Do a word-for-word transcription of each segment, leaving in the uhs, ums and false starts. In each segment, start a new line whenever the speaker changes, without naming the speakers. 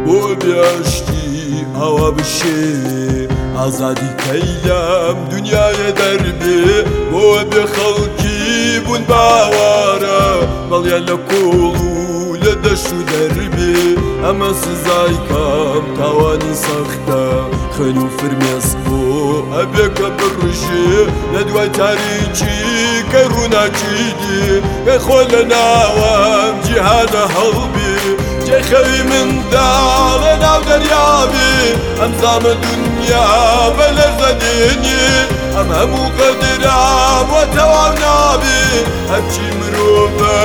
بۆ بێشتی ئەوە بشێ ئازادی کەیلەم دنیاە دەربێ بۆ بێ خەڵکی بوون باوارە بەڵیان لە کۆڵ و لە دەشت و دەربێ ئەمە سزای کام تاوانی سەختە خوێن و فرمێس بۆ ئەبێ کە بڕژێ لە دوای تاریکی کە ڕووناچیدی کە خۆ لە ناوەم جیهانە هەڵبێ جێخەوی منداڵە ناو دەریابێ ئەم زامە دنیا بە لەرزە دێنێ ئەم هەموو قەدرا بۆ تەواو نابێ هەرچی مرۆڤە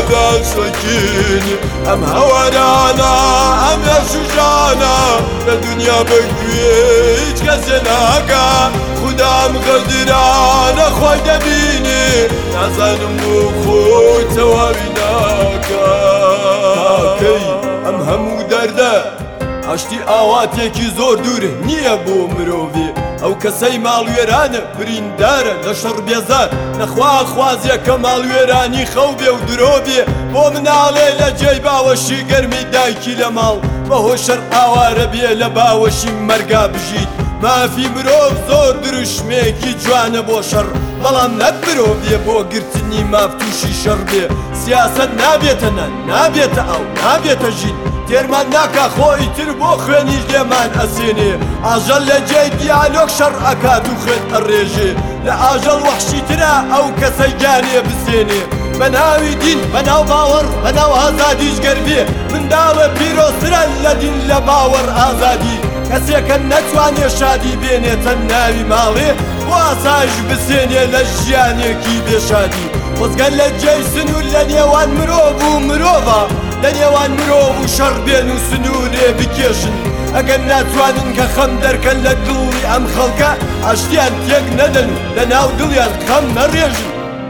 داشەکێنێ ئەم هەوارانە ئەم هەشوژانە لە دنیا بەگوێ هیچ کەسێ ناکا خودام قەدرانە خۆی دەبینێ نازانم بۆ خۆی تەواوی ناکا تاکەی ئەم هەموو دەردە هەشتی ئاواتێکی زۆر دوورە نییە بۆ مرۆڤێ ئەو کەسەی ماڵوێرانە بریندارە لە شەڕ بێزار نەخوا خوازیە کە ماڵوێرانی خەو بێ و درۆ بێ بۆ مناڵێ لە جێی باوەشی گەرمی دایکی لە ماڵ بەهۆی شەڕ ئاوارە بێ لە باوەشی مەرگا بژیت مافی مرۆڤ زۆر دروشمێکی جوانە بۆ شەڕ بەڵام نەک مرۆڤێ بۆ گرتنی ماف تووشی شەڕ بێ سیاسەت نابێتە نان نابێتە ئەو نابێتە ژین تێرمان ناکا خۆی تر بۆ خوێنیش لێمان ئەسێنێ ئاژەڵ لە جێی دیالۆگ شەڕ ئەکات و خوێن ئەڕێژێ لە ئاژەڵ وەحشی ترە ئەو کەسەی گیانێ بسێنێ بە ناوی دین بە ناو باوەڕ بە ناو ئازادیش گەربێ منداڵە پیرۆسترە لە دین لە باوەڕ ئازادی کەسێکە نەتوانێ شادی بێنێتە ناوی ماڵێ بۆ ئاسایش بسێنێ لە ژیانێکی بێشادی خۆزگەل لە جێی سنوور لە نێوان مرۆڤ و مرۆڤە لە نێوان مرۆڤ و شەڕ بێن و سنوورێ بکێشن ئەگەر ناتوانن کە خەم دەرکەن لە دڵی ئەم خەڵکە ئاشتیان تێک نەدەن و لە ناو دڵیان خەم نەڕێژن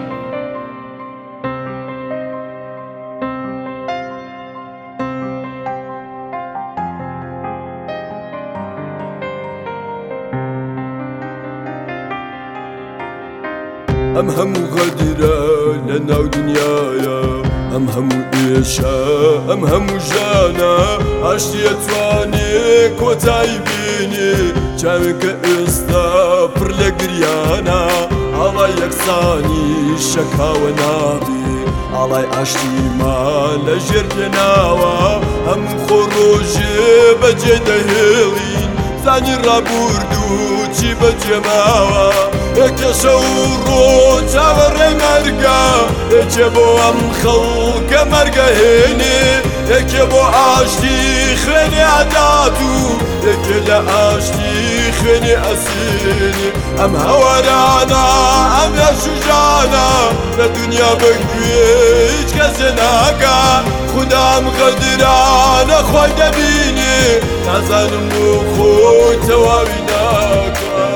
ئەم هەموو غەدرە لە ناو دنیاە ئەم هەموو ئێشە ئەم هەموو ژانە ئاشتیە توانێ کۆتایی بینێ چاوێکە ئێستا پڕ لە گریانە ئاڵای یەکسانی شەکاوە نابێ ئاڵای ئاشتیمان لە ژێر پێناوە هەموو خۆ ڕۆژێ بەجێ دەهێڵین زانی ڕابورد و چی بەجێماوە ئێکەشە و ڕۆ چاوەڕێ مەرگە ئێکێ بۆ ئەم خەڵکە مەرگە هێنێ ئێکێ بۆ ئاشتی خوێنێ عەدات و ئێکێ لە ئاشتی خوێنێ ئەسێنێ ئەم هەوارانە ئەم هەشوژانە لە دنیا بەگوێ هیچ کەسێ ناکا خودام قەدرانە خۆی دەبینێ نازانم بۆ خۆی تەواوی ناکا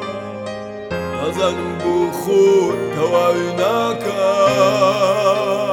نازانم بۆ خۆی تەواوی ناکا